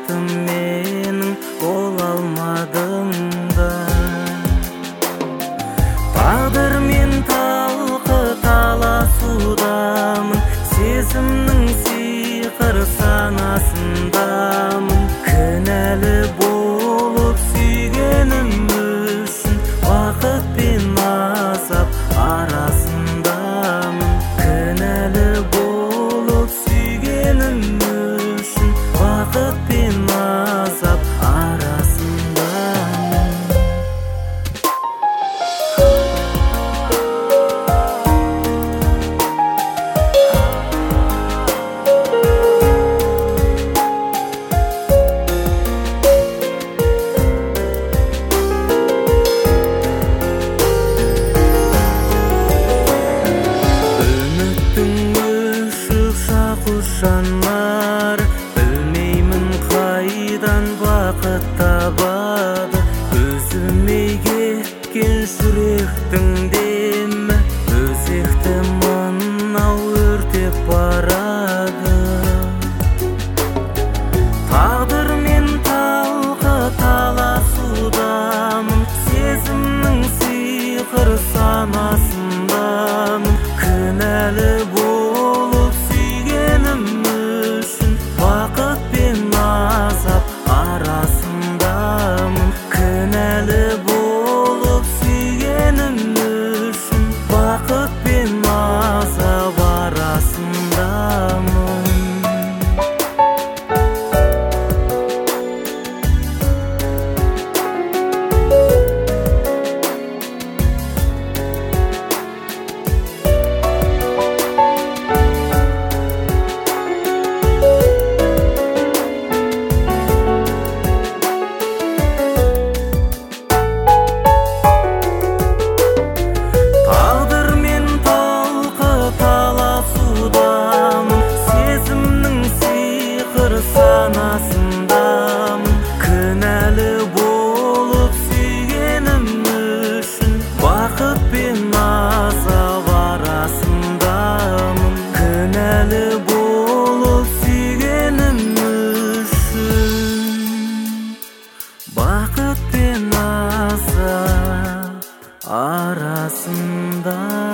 бақытым менің бола алмадым да. Тағдырмен талқы таласудамын, сезімнің сиқыр санасындамын. Кінәлі болып сүйгенім үшін бақыт пен азап арасындамын. Кінәлі болып сүйгенім үшін бақыт пен азап арасындамын. Жанар, білмеймін қайдан бақыт табады. Өзіме кеткен жүректің демі өзекті мынау өртеп барады. Тағдырмен талқы таласудамын, сезімнің сиқыр санасындамын. Кінәлі болып сүйгенім үшін бақыт пен азап арасындамын. Кінәлі болып сүйгенім үшін бақыт пен азап арасындамын. Санасындамын, кінәлі болып сүйгенім үшін бақыт пен азап арасындамын. Кінәлі болып сүйгенім үшін бақыт пен азап арасында.